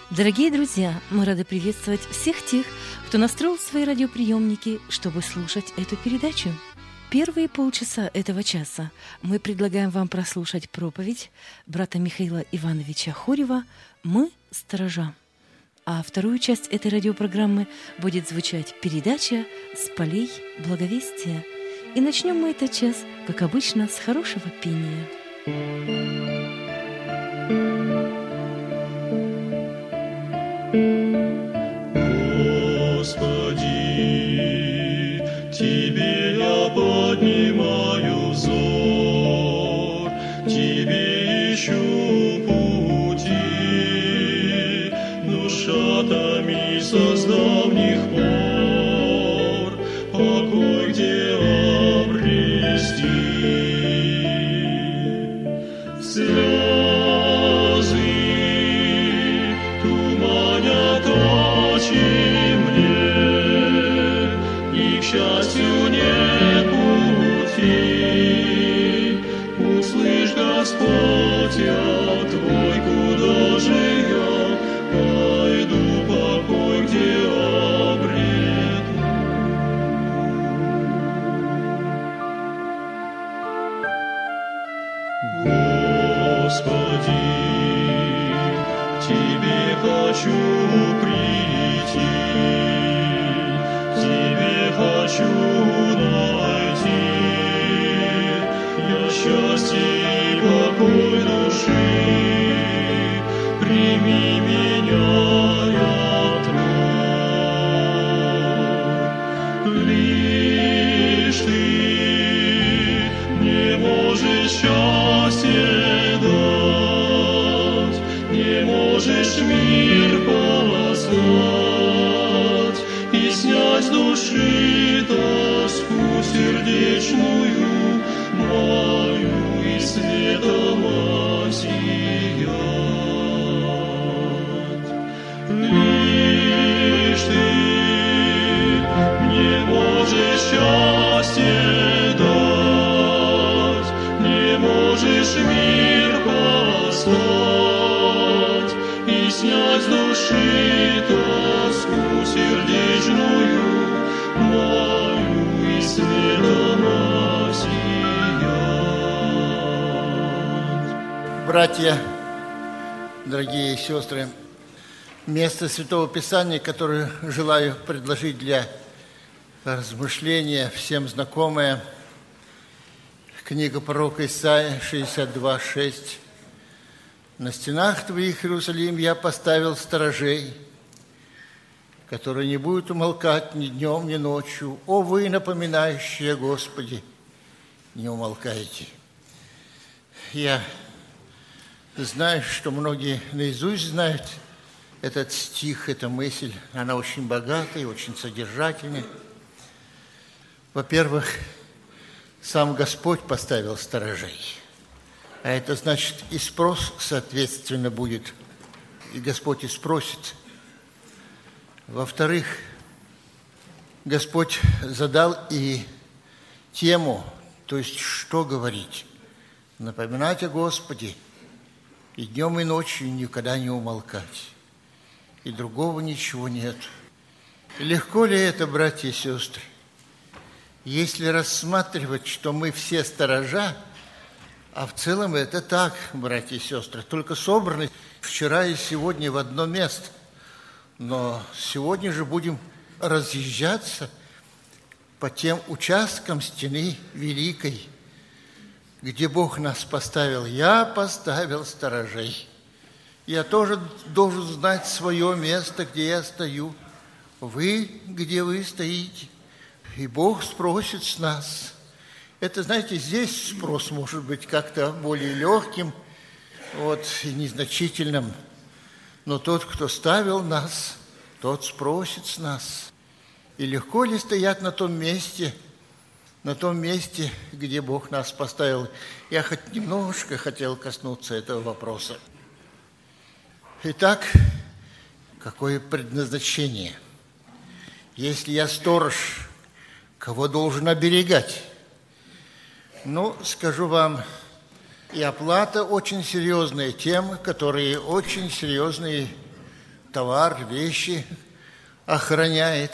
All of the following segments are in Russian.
Дорогие друзья, мы рады приветствовать всех тех, кто настроил свои радиоприемники, чтобы слушать эту передачу. Первые полчаса этого часа мы предлагаем вам прослушать проповедь брата Михаила Ивановича Хорева «Мы – сторожа». А вторую часть этой радиопрограммы будет звучать передача «С полей благовестия». И начнем мы этот час, как обычно, с хорошего пения. Господи, Тебе я поднимаю взор, Тебе ищу пути, душа томится с давних пор, покой где обрести. Слезы туманят очи мне, и к счастью нет пути. Услышь, Господь, я Твой, куда же я пойду, покой где обрету. Господи, к Тебе хочу прийти, к Тебе хочу найти я счастье и покой души. Прими меня, я Твой. Лишь Ты не можешь счастье дать, не можешь мир послать и снять с души тоску сердечную мою и светом осиять. Лишь Ты не можешь счастье дать, не можешь мир послать и снять с души тоску сердечную мою и светом осиять. Братья, дорогие сестры, место Святого Писания, которое желаю предложить для размышления, всем знакомое, книга пророка Исаия 62:6. «На стенах твоих, Иерусалим, я поставил сторожей, которые не будут умолкать ни днем, ни ночью. О, вы, напоминающие, Господи, не умолкайте». Я знаю, что многие наизусть знают этот стих, эта мысль. Она очень богатая, очень содержательная. Во-первых, сам Господь поставил сторожей. А это значит, и спрос, соответственно, будет. И Господь и спросит. Во-вторых, Господь задал и тему, то есть что говорить. Напоминать о Господе и днем, и ночью никогда не умолкать. И другого ничего нет. Легко ли это, братья и сестры? Если рассматривать, что мы все сторожа, а в целом это так, братья и сестры, только собраны вчера и сегодня в одно место. Но сегодня же будем разъезжаться по тем участкам стены великой, где Бог нас поставил. Я поставил сторожей. Я тоже должен знать свое место, где я стою. Вы, где вы стоите. И Бог спросит с нас. Это, знаете, здесь спрос может быть как-то более легким, и незначительным. Но тот, кто ставил нас, тот спросит с нас. И легко ли стоять на том месте, где Бог нас поставил? Я хоть немножко хотел коснуться этого вопроса. Итак, какое предназначение? Если я сторож, кого должен оберегать? Скажу вам, и оплата очень серьезная тем, которые очень серьезные товар, вещи охраняет,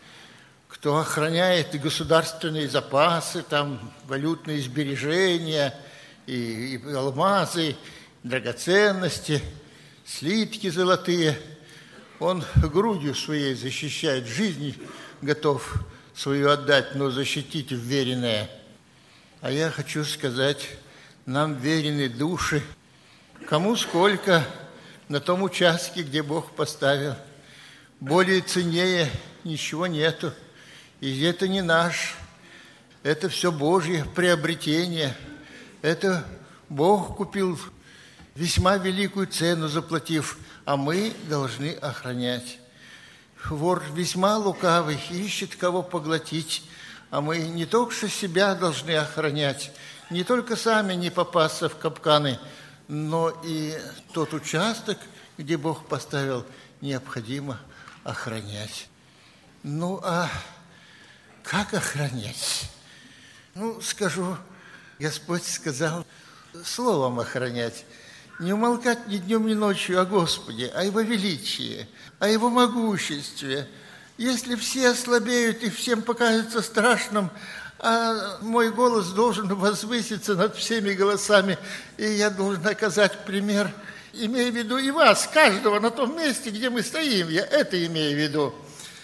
кто охраняет государственные запасы, там валютные сбережения, и алмазы, драгоценности, слитки золотые. Он грудью своей защищает, жизнь готов свою отдать, но защитить вверенное. А я хочу сказать, нам верены души, кому сколько на том участке, где Бог поставил. Более ценнее ничего нету. И это не наш, это все Божье приобретение. Это Бог купил, весьма великую цену заплатив, а мы должны охранять. Вор весьма лукавый, ищет кого поглотить, а мы не только что себя должны охранять, не только сами не попасться в капканы, но и тот участок, где Бог поставил, необходимо охранять. Ну, а как охранять? Ну, скажу, Господь сказал словом охранять. Не умолкать ни днем, ни ночью о Господе, о Его величии, о Его могуществе. Если все ослабеют и всем покажется страшным, а мой голос должен возвыситься над всеми голосами, и я должен оказать пример, имея в виду и вас, каждого на том месте, где мы стоим, я это имею в виду.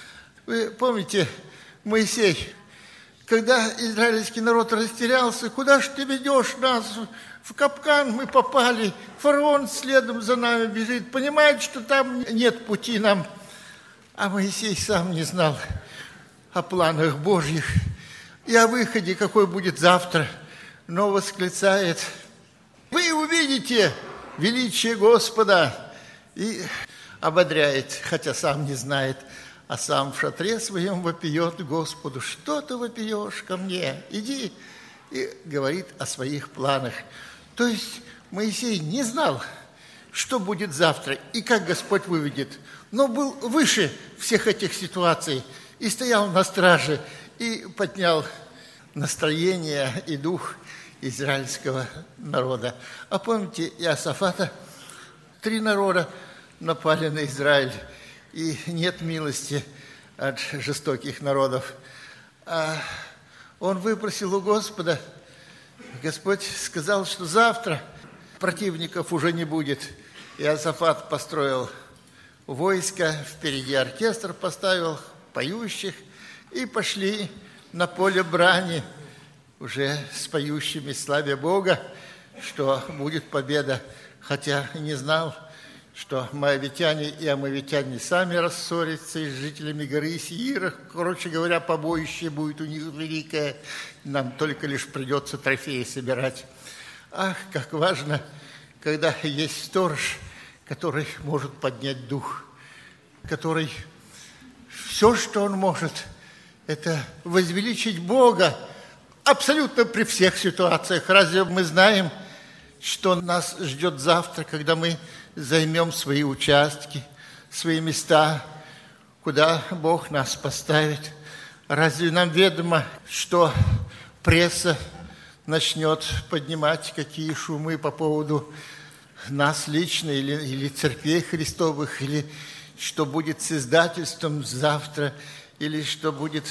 Вы помните, Моисей, когда израильский народ растерялся, куда ж ты ведешь нас? В капкан мы попали, фараон следом за нами бежит, понимает, что там нет пути нам. А Моисей сам не знал о планах Божьих и о выходе, какой будет завтра, но восклицает: вы увидите величие Господа, и ободряет, хотя сам не знает, а сам в шатре своем вопиет Господу: что ты вопиешь ко мне? Иди. И говорит о своих планах. То есть Моисей не знал, что будет завтра и как Господь выведет, но был выше всех этих ситуаций и стоял на страже и поднял настроение и дух израильского народа. А помните Иосафата? 3 народа напали на Израиль, и нет милости от жестоких народов. А он выпросил у Господа. Господь сказал, что завтра противников уже не будет. Иосафат построил войско, впереди оркестр поставил, поющих, и пошли на поле брани, уже с поющими славе Бога, что будет победа, хотя не знал, что моавитяне и амавитяне сами рассорятся с жителями горы Сеира. Короче говоря, побоище будет у них великое. Нам только лишь придется трофеи собирать. Ах, как важно, когда есть сторож, который может поднять дух, который все, что он может, это возвеличить Бога абсолютно при всех ситуациях. Разве мы знаем, что нас ждет завтра, когда мы займем свои участки, свои места, куда Бог нас поставит? Разве нам ведомо, что пресса начнет поднимать какие шумы по поводу нас лично или церквей Христовых, или что будет с издательством завтра, или что будет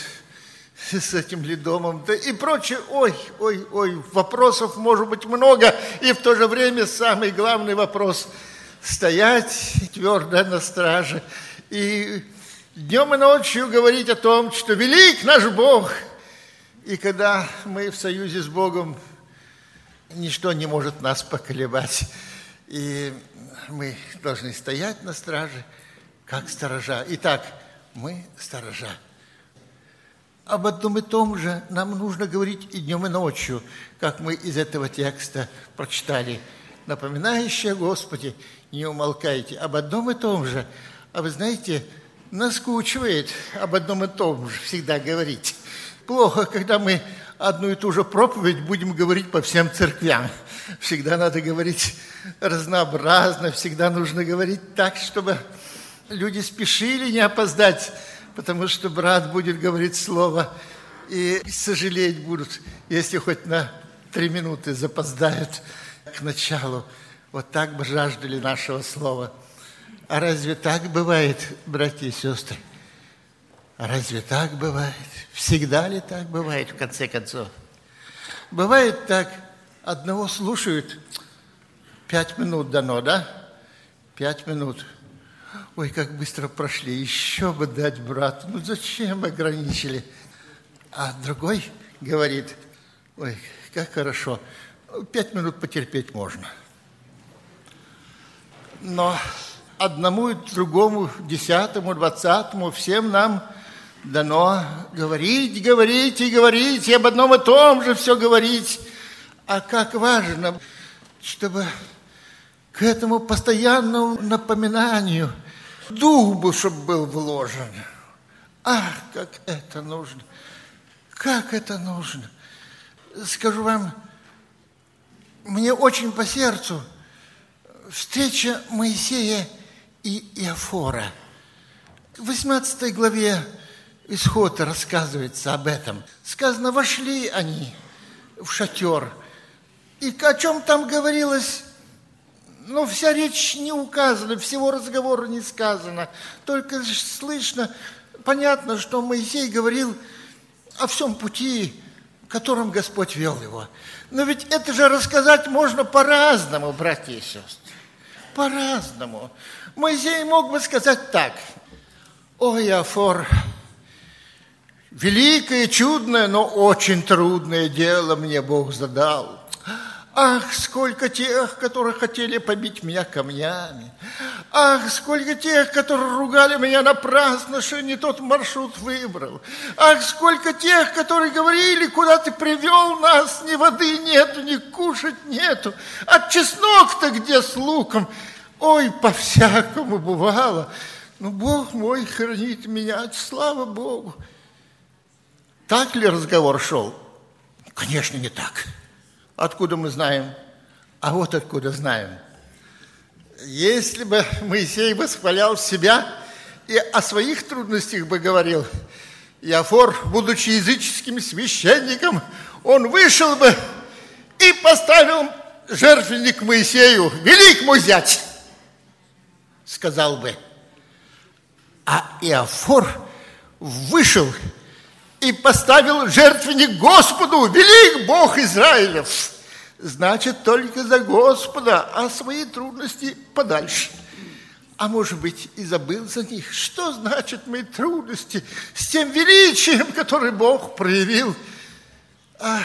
с этим ли домом, да и прочее. Ой, вопросов может быть много, и в то же время самый главный вопрос – стоять твердо на страже и днем и ночью говорить о том, что велик наш Бог. И когда мы в союзе с Богом, ничто не может нас поколебать. И мы должны стоять на страже, как сторожа. Итак, мы сторожа. Об одном и том же нам нужно говорить и днем, и ночью, как мы из этого текста прочитали. Напоминающие о Господе, не умолкайте. Об одном и том же. А вы знаете, наскучивает об одном и том же всегда говорить. Плохо, когда мы одну и ту же проповедь будем говорить по всем церквям. Всегда надо говорить разнообразно, всегда нужно говорить так, чтобы люди спешили не опоздать, потому что брат будет говорить слово, и сожалеть будут, если хоть на 3 минуты запоздают к началу. Вот так бы жаждали нашего слова. А разве так бывает, братья и сестры? А разве так бывает? Всегда ли так бывает, в конце концов? Бывает так, одного слушают, 5 минут дано, да? 5 минут. Ой, как быстро прошли, еще бы дать брату. Ну, зачем ограничили? А другой говорит, ой, как хорошо, 5 минут потерпеть можно. Но одному и другому, 10-му, 20-му, всем нам дано говорить, говорить и говорить, и об одном и том же все говорить. А как важно, чтобы к этому постоянному напоминанию дух бы, чтобы был вложен. Ах, как это нужно! Как это нужно! Скажу вам, мне очень по сердцу встреча Моисея и Иофора. В 18 главе Исхода рассказывается об этом. Сказано, вошли они в шатер. И о чем там говорилось? Ну, вся речь не указана, всего разговора не сказано. Только слышно, понятно, что Моисей говорил о всем пути, которым Господь вел его. Но ведь это же рассказать можно по-разному, братья и сестры. По-разному. Моисей мог бы сказать так. О, Иофор, великое, чудное, но очень трудное дело мне Бог задал. Ах, сколько тех, которые хотели побить меня камнями. Ах, сколько тех, которые ругали меня напрасно, что не тот маршрут выбрал. Ах, сколько тех, которые говорили, куда ты привел нас, ни воды нету, ни кушать нету. А чеснок-то где с луком? Ой, по-всякому бывало. Но Бог мой хранит меня, слава Богу. Так ли разговор шел? Конечно, не так. Откуда мы знаем? А вот откуда знаем. Если бы Моисей восхвалял себя и о своих трудностях бы говорил, Иофор, будучи языческим священником, он вышел бы и поставил жертвенник Моисею, велик мой зять, сказал бы. А Иофор вышел и поставил жертвенник Господу, велик Бог Израилев. Значит, только за Господа, а свои трудности подальше. А может быть, и забыл за них. Что значит мои трудности с тем величием, которое Бог проявил? Ах,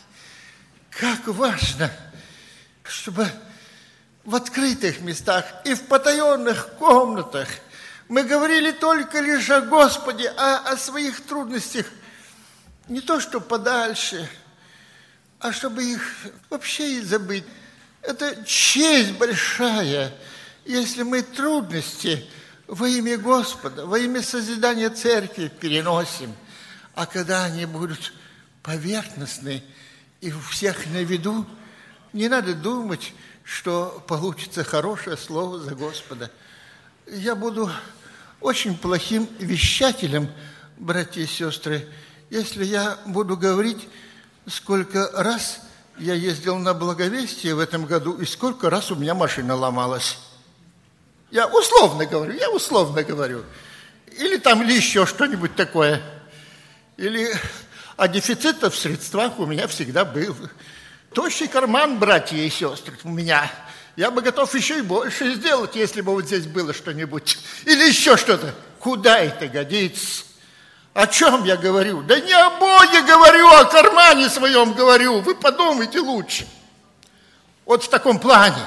как важно, чтобы в открытых местах и в потаенных комнатах мы говорили только лишь о Господе, а о своих трудностях не то что подальше, а чтобы их вообще и забыть. Это честь большая, если мы трудности во имя Господа, во имя созидания церкви переносим. А когда они будут поверхностны и у всех на виду, не надо думать, что получится хорошее слово за Господа. Я буду очень плохим вещателем, братья и сестры, если я буду говорить, сколько раз я ездил на Благовестие в этом году и сколько раз у меня машина ломалась. Я условно говорю. Или там еще что-нибудь такое. Или а дефицит в средствах у меня всегда был. Тощий карман, братья и сестры, у меня. Я бы готов еще и больше сделать, если бы вот здесь было что-нибудь. Или еще что-то. Куда это годится? О чем я говорю? Да не о Боге говорю, о кармане своем говорю. Вы подумайте лучше. Вот в таком плане.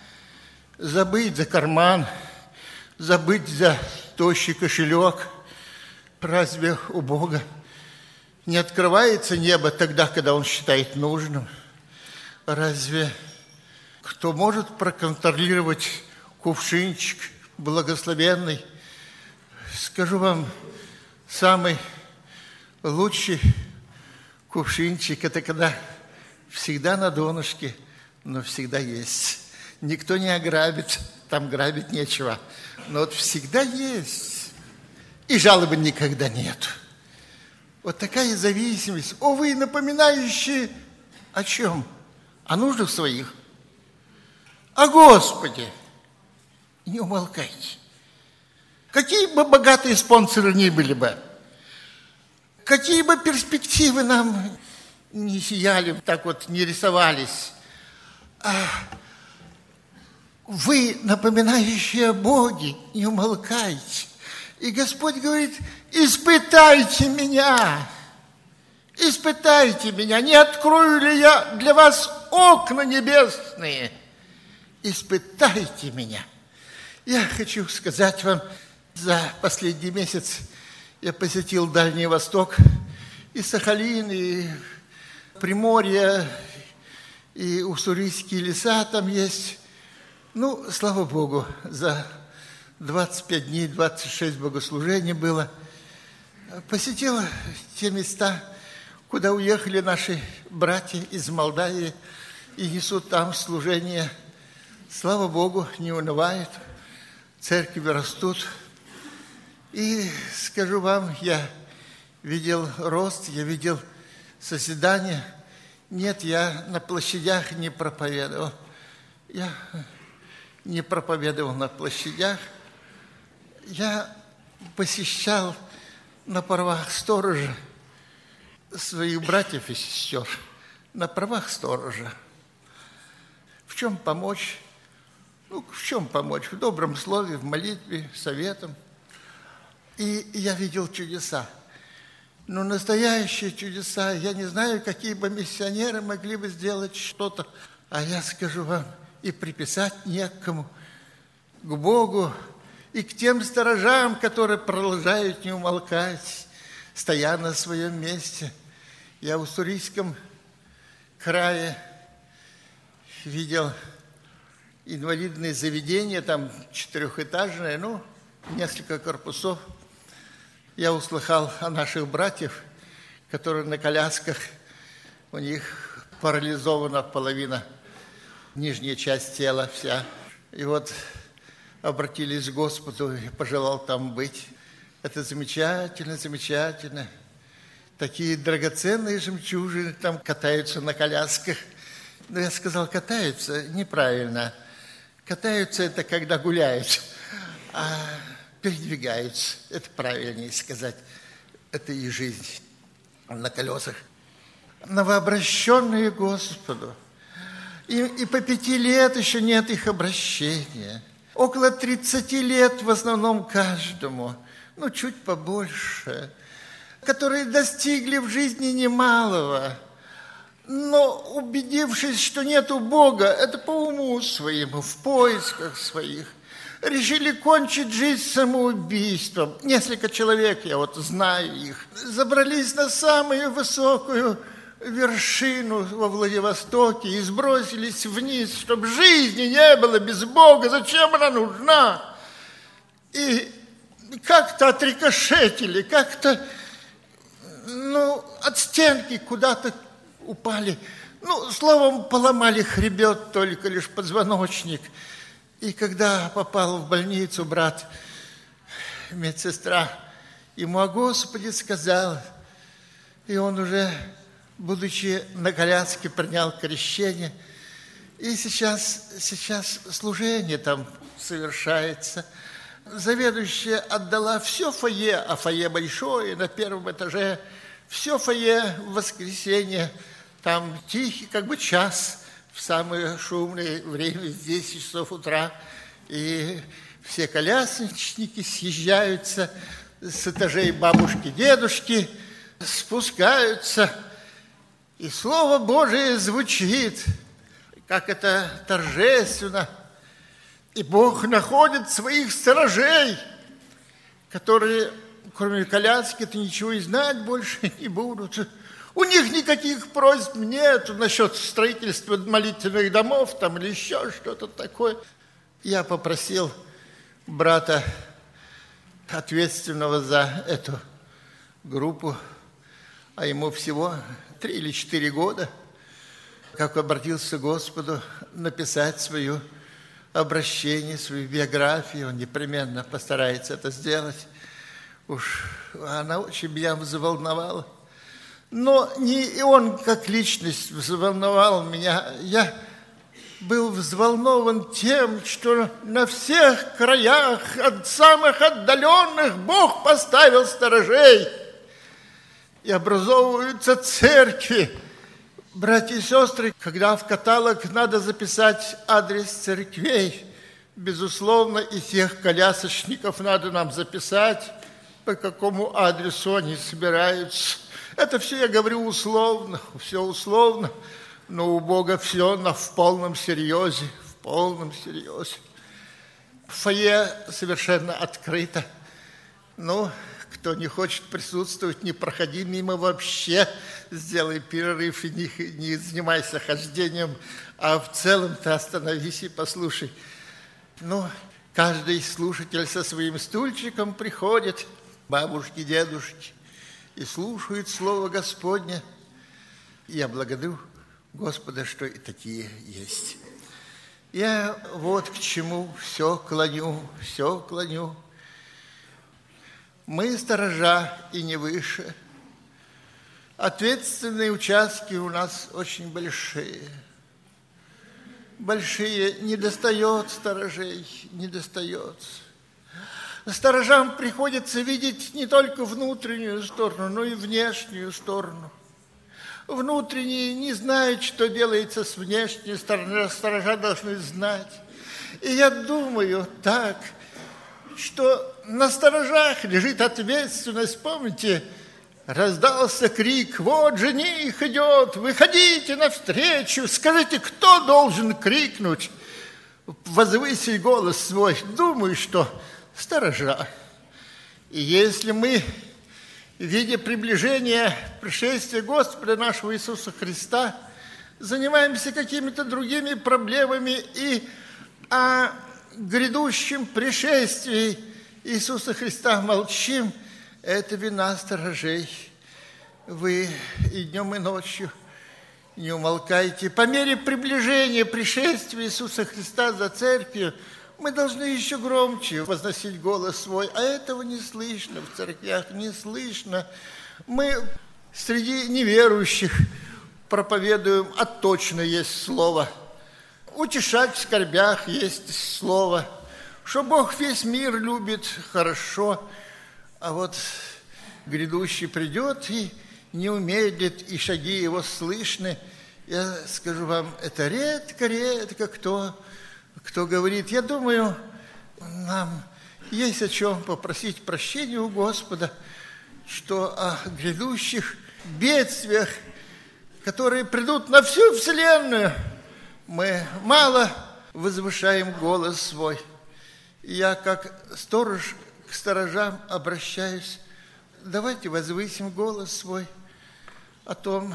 Забыть за карман, забыть за тощий кошелек. Разве у Бога не открывается небо тогда, когда Он считает нужным? Разве кто может проконтролировать кувшинчик благословенный? Скажу вам, самый лучший кувшинчик – это когда всегда на донышке, но всегда есть. Никто не ограбит, там грабить нечего, но вот всегда есть. И жалобы никогда нет. Вот такая зависимость. О, вы напоминающие о чем? О нуждах своих. О Господе. Не умолкайте. Какие бы богатые спонсоры ни были бы, какие бы перспективы нам не сияли, так вот не рисовались, вы, напоминающие о Боге, не умолкайте. И Господь говорит: испытайте меня, не открою ли я для вас окна небесные? Испытайте меня. Я хочу сказать вам, за последний месяц я посетил Дальний Восток, и Сахалин, и Приморье, и уссурийские леса там есть. Ну, слава Богу, за 25 дней, 26 богослужений было. Посетил те места, куда уехали наши братья из Молдавии и несут там служение. Слава Богу, не унывают, церкви растут. И скажу вам, я видел рост, я видел созидание. Нет, я на площадях не проповедовал. Я не проповедовал на площадях. Я посещал на правах сторожа своих братьев и сестер. На правах сторожа. В чем помочь? Ну, в чем помочь? В добром слове, в молитве, советом. И я видел чудеса. Но настоящие чудеса. Я не знаю, какие бы миссионеры могли бы сделать что-то. А я скажу вам, и приписать некому к Богу, и к тем сторожам, которые продолжают не умолкать, стоя на своем месте. Я в Уссурийском крае видел инвалидные заведения, там 4-этажные, ну, несколько корпусов. Я услыхал о наших братьях, которые на колясках, у них парализована половина, нижняя часть тела вся. И вот обратились к Господу, и пожелал там быть. Это замечательно, замечательно. Такие драгоценные жемчужины там катаются на колясках. Но я сказал, катаются неправильно. Катаются это когда гуляют, а передвигаются. Это правильнее сказать. Это и жизнь на колесах. Новообращенные Господу. И по 5 лет еще нет их обращения. Около 30 лет в основном каждому, ну, чуть побольше, которые достигли в жизни немалого, но убедившись, что нету Бога, это по уму своему, в поисках своих, решили кончить жизнь самоубийством. Несколько человек, я вот знаю их, забрались на самую высокую вершину во Владивостоке и сбросились вниз, чтобы жизни не было без Бога. Зачем она нужна? И как-то отрикошетили, как-то, ну, от стенки куда-то упали. Ну, словом, поломали хребет, только лишь позвоночник. И когда попал в больницу брат, медсестра, ему о Господе сказал, и он уже, будучи на коляске, принял крещение. И сейчас служение там совершается. Заведующая отдала все фойе, а фойе большое, на 1 этаже, все фойе в воскресенье, там тихий, как бы час, в самое шумное время, с 10 часов утра. И все колясничники съезжаются с этажей бабушки, дедушки, спускаются. И Слово Божие звучит, как это торжественно. И Бог находит своих сторожей, которые, кроме коляски-то, ничего и знать больше не будут. У них никаких просьб нет насчет строительства молитвенных домов там или еще что-то такое. Я попросил брата, ответственного за эту группу, а ему всего 3 или 4 года, как обратился к Господу, написать свое обращение, свою биографию. Он непременно постарается это сделать. Уж она очень меня взволновала. Но не он как личность взволновал меня. был взволнован тем, что на всех краях, от самых отдаленных, Бог поставил сторожей. И образовываются церкви. Братья и сестры, когда в каталог надо записать адрес церквей, безусловно, и тех колясочников надо нам записать, по какому адресу они собираются. Это все я говорю условно, все условно, но у Бога все в полном серьезе, в полном серьезе. Фойе совершенно открыто. Ну, кто не хочет присутствовать, не проходи мимо вообще, сделай перерыв и не занимайся хождением, а в целом-то остановись и послушай. Ну, каждый слушатель со своим стульчиком приходит, бабушки, дедушки, и слушают Слово Господне. Я благодарю Господа, что и такие есть. Я вот к чему все клоню. Мы сторожа и не выше. Ответственные участки у нас очень большие. Не достает сторожей, не достается. Сторожам приходится видеть не только внутреннюю сторону, но и внешнюю сторону. Внутренние не знают, что делается с внешней стороны, сторожа должны знать. И я думаю так, что на сторожах лежит ответственность. Помните, раздался крик: вот жених идет, выходите навстречу. Скажите, кто должен крикнуть, возвысить голос свой? Думаю, что сторожа. И если мы, видя приближение пришествия Господа нашего Иисуса Христа, занимаемся какими-то другими проблемами и о грядущем пришествии Иисуса Христа молчим, это вина сторожей. Вы и днем, и ночью не умолкаете. По мере приближения пришествия Иисуса Христа за церковью мы должны еще громче возносить голос свой, а этого не слышно в церквях, не слышно. Мы среди неверующих проповедуем, а точно есть слово. Утешать в скорбях есть слово. Что Бог весь мир любит, хорошо, а вот грядущий придет и не умедлит, и шаги его слышны. Я скажу вам, это редко кто говорит. Я думаю, нам есть о чем попросить прощения у Господа, что о грядущих бедствиях, которые придут на всю вселенную, мы мало возвышаем голос свой. Я, как сторож, к сторожам обращаюсь. Давайте возвысим голос свой о том,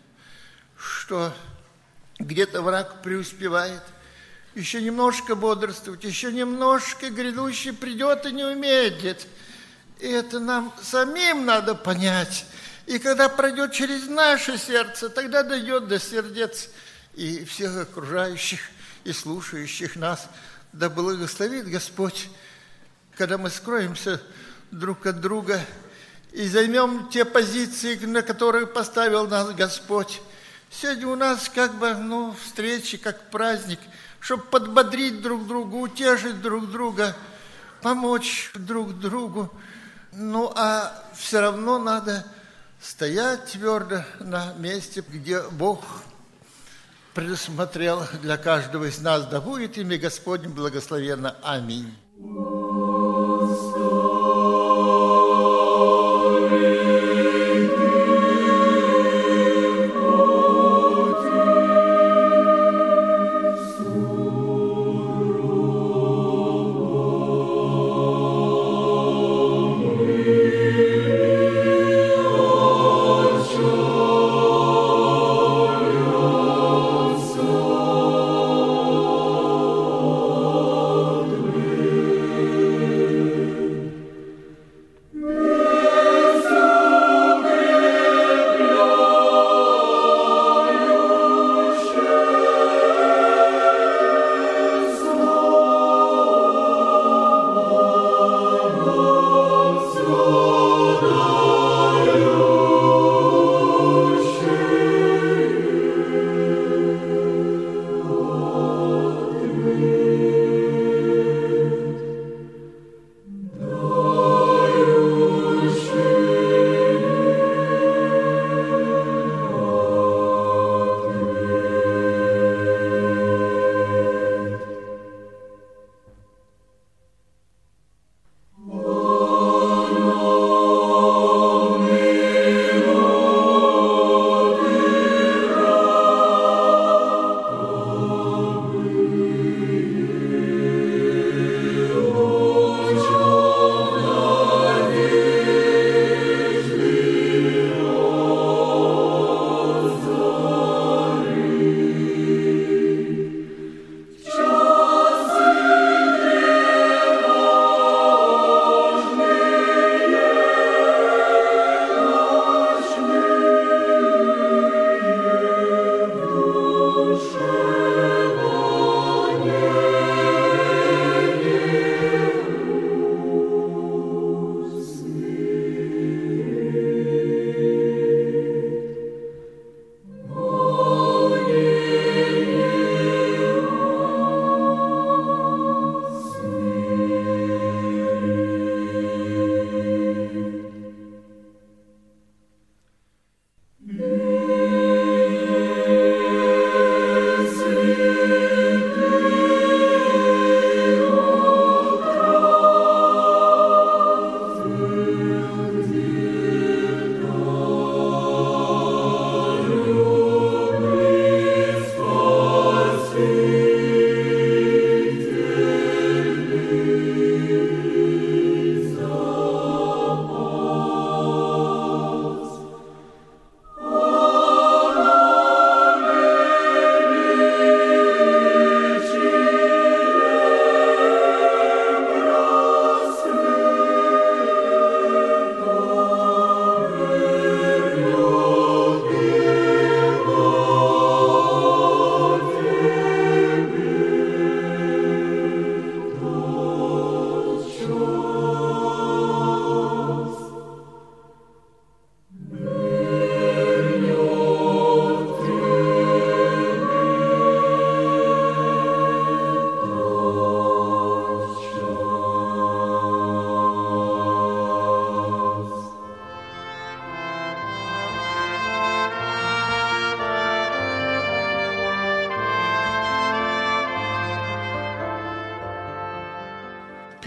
что где-то враг преуспевает. Еще немножко бодрствовать, еще немножко грядущий придет и не умедлит. И это нам самим надо понять. И когда пройдет через наше сердце, тогда дойдет до сердец и всех окружающих и слушающих нас. Да благословит Господь, когда мы скроемся друг от друга и займем те позиции, на которые поставил нас Господь. Сегодня у нас встречи, как праздник, чтобы подбодрить друг друга, утешить друг друга, помочь друг другу. Ну, а все равно надо стоять твердо на месте, где Бог предусмотрел для каждого из нас. Да будет имя Господне благословенно. Аминь.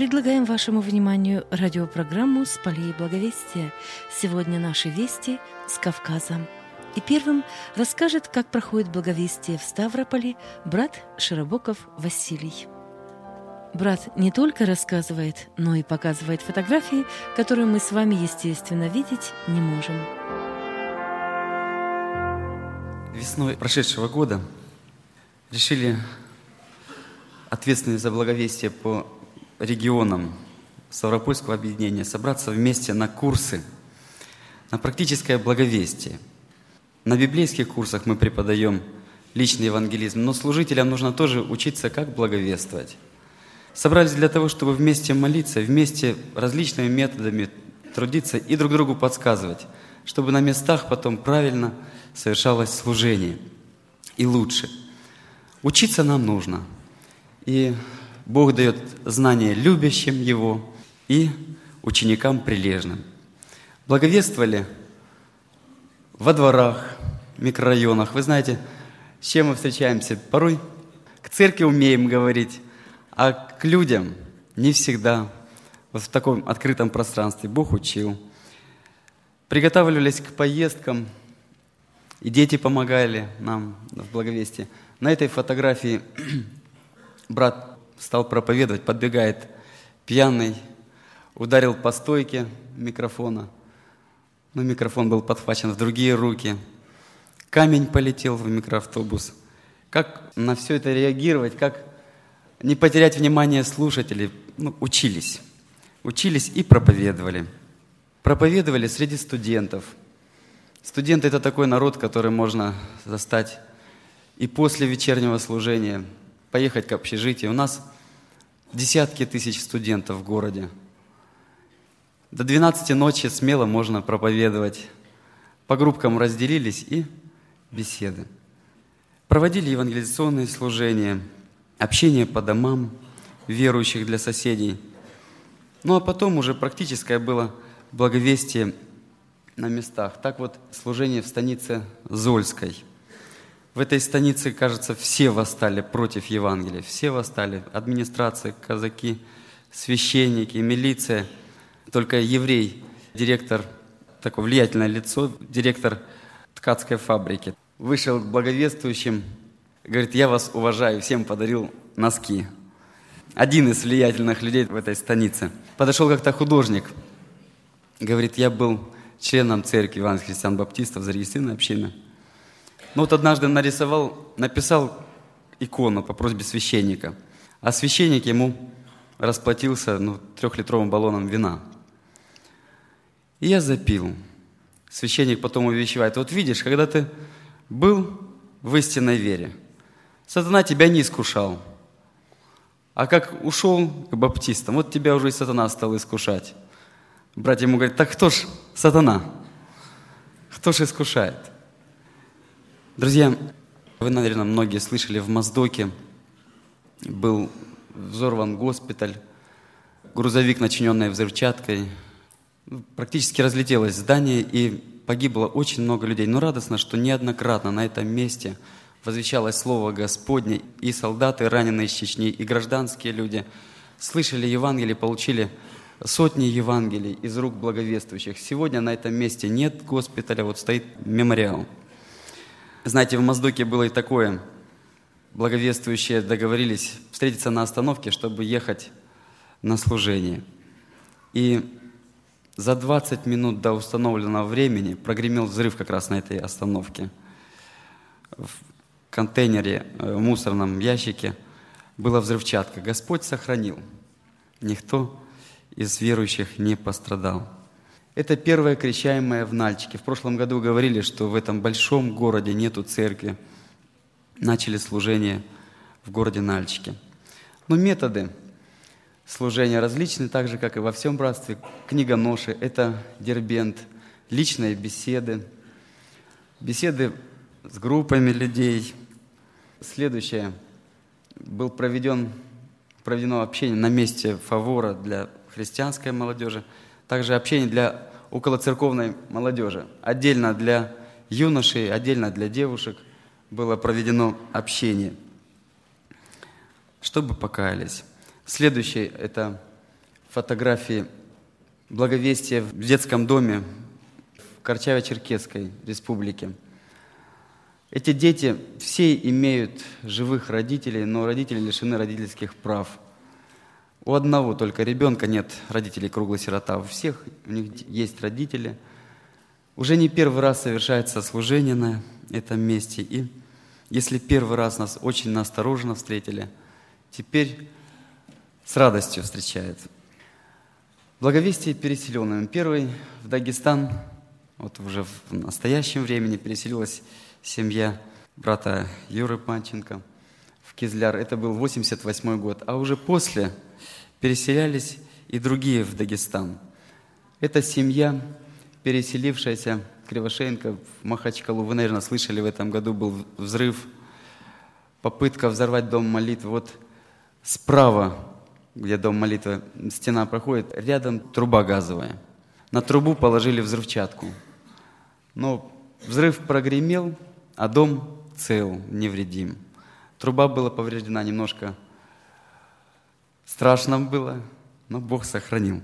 предлагаем вашему вниманию радиопрограмму «С полей благовестия». Сегодня наши вести с Кавказа. И первым расскажет, как проходит благовестие в Ставрополе, брат Широбоков Василий. Брат не только рассказывает, но и показывает фотографии, которые мы с вами, естественно, видеть не можем. Весной прошедшего года решили ответственные за благовестие по регионам Ставропольского объединения собраться вместе на курсы, на практическое благовестие. На библейских курсах мы преподаем личный евангелизм, но служителям нужно тоже учиться, как благовествовать. Собрались для того, чтобы вместе молиться, вместе различными методами трудиться и друг другу подсказывать, чтобы на местах потом правильно совершалось служение и лучше. Учиться нам нужно. И Бог дает знания любящим Его и ученикам прилежным. Благовествовали во дворах, микрорайонах. Вы знаете, с чем мы встречаемся? Порой к церкви умеем говорить, а к людям не всегда. Вот в таком открытом пространстве Бог учил. Приготавливались к поездкам, и дети помогали нам в благовестии. На этой фотографии брат стал проповедовать, подбегает пьяный, ударил по стойке микрофона. Но микрофон был подхвачен в другие руки. Камень полетел в микроавтобус. Как на все это реагировать, как не потерять внимание слушателей? Учились. Учились и проповедовали. Проповедовали среди студентов. Студенты – это такой народ, который можно застать и после вечернего служения, поехать к общежитию. У нас десятки тысяч студентов в городе. До 12 ночи смело можно проповедовать. По группкам разделились и беседы. Проводили евангелизационные служения, общение по домам верующих для соседей. Ну а потом уже практическое было благовестие на местах. Так вот, служение в станице Зольской. В этой станице, кажется, все восстали против Евангелия. Все восстали. Администрация, казаки, священники, милиция. Только еврей, директор, такое влиятельное лицо, директор ткацкой фабрики, вышел к благовествующим, говорит: я вас уважаю, всем подарил носки. Один из влиятельных людей в этой станице. Подошел как-то художник, говорит: я был членом церкви евангельских христиан-баптистов, зарегистрированной общины. Но вот однажды написал икону по просьбе священника, а священник ему расплатился 3-литровым баллоном вина. И я запил. Священник потом увещевает: вот видишь, когда ты был в истинной вере, сатана тебя не искушал. А как ушел к баптистам, вот тебя уже и сатана стал искушать. Братья ему говорят: так кто ж сатана? Кто ж искушает? Друзья, вы, наверное, многие слышали, в Моздоке был взорван госпиталь, грузовик, начиненный взрывчаткой, практически разлетелось здание, и погибло очень много людей. Но радостно, что неоднократно на этом месте возвещалось Слово Господне, и солдаты, раненые из Чечни, и гражданские люди слышали Евангелие, получили сотни Евангелий из рук благовествующих. Сегодня на этом месте нет госпиталя, вот стоит мемориал. Знаете, в Моздоке было и такое. Благовествующие договорились встретиться на остановке, чтобы ехать на служение. И за 20 минут до установленного времени прогремел взрыв как раз на этой остановке. В контейнере, в мусорном ящике была взрывчатка. Господь сохранил. Никто из верующих не пострадал. Это первое крещаемое в Нальчике. В прошлом году говорили, что в этом большом городе нету церкви. Начали служение в городе Нальчике. Но методы служения различны, так же, как и во всем братстве. Книгоноши – это дербент, личные беседы, беседы с группами людей. Следующее. Было проведено общение на месте Фавора для христианской молодежи, также общение для околоцерковной молодежи. Отдельно для юношей, отдельно для девушек было проведено общение, чтобы покаялись. Следующее – это фотографии благовестия в детском доме в Карачаево-Черкесской республике. Эти дети все имеют живых родителей, но родители лишены родительских прав. У одного только ребенка нет родителей, круглый сирота. У всех у них есть родители. Уже не первый раз совершается служение на этом месте. И если первый раз нас очень настороженно встретили, теперь с радостью встречают. Благовестие переселенным. Первый в Дагестан, вот уже в настоящем времени переселилась семья брата Юры Панченко в Кизляр. Это был 88 год. А уже после переселялись и другие в Дагестан. Это семья, переселившаяся Кривошеенко в Махачкалу. Вы, наверное, слышали, в этом году был взрыв, попытка взорвать дом молитвы. Вот справа, где дом молитвы, стена проходит, рядом труба газовая. На трубу положили взрывчатку. Но взрыв прогремел, а дом цел, невредим. Труба была повреждена немножко. Страшно было, но Бог сохранил.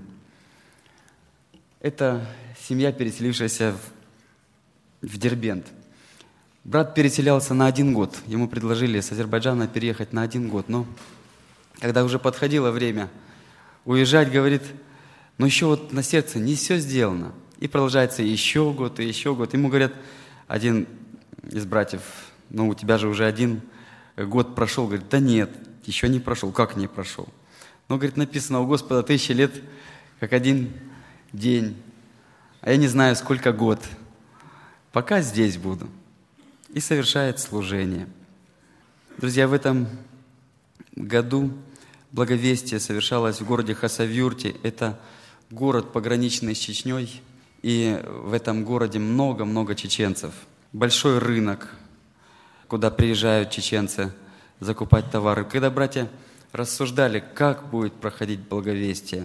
Это семья, переселившаяся в Дербент. Брат переселялся на 1 год. Ему предложили с Азербайджана переехать на 1 год. Но когда уже подходило время уезжать, говорит, но еще вот на сердце не все сделано. И продолжается еще год, и еще год. Ему говорят, один из братьев, ну у тебя же уже 1 год прошел. Говорит, да нет, еще не прошел. Как не прошел? Ну, говорит, написано, у Господа 1000 лет, как 1 день. А я не знаю, сколько год. Пока здесь буду. И совершает служение. Друзья, в этом году благовестие совершалось в городе Хасавюрте. Это город, пограничный с Чечней. И в этом городе много-много чеченцев. Большой рынок, куда приезжают чеченцы закупать товары. Когда братья рассуждали, как будет проходить благовестие,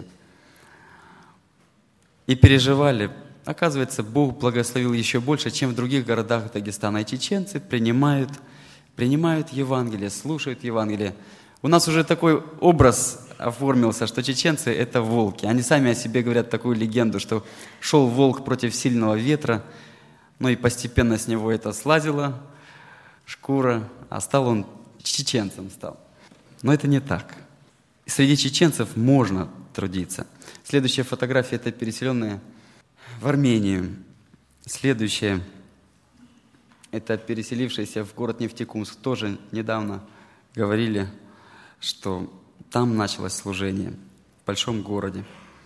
и переживали, оказывается, Бог благословил еще больше, чем в других городах Дагестана. И чеченцы принимают Евангелие, слушают Евангелие. У нас уже такой образ оформился, что чеченцы – это волки. Они сами о себе говорят такую легенду, что шел волк против сильного ветра, но и постепенно с него это слазило, шкура, а стал он чеченцем стал. Но это не так. Среди чеченцев можно трудиться. Следующая фотография – это переселенные в Армению. Следующая – это переселившиеся в город Нефтекумск. Тоже недавно говорили, что там началось служение, в большом городе.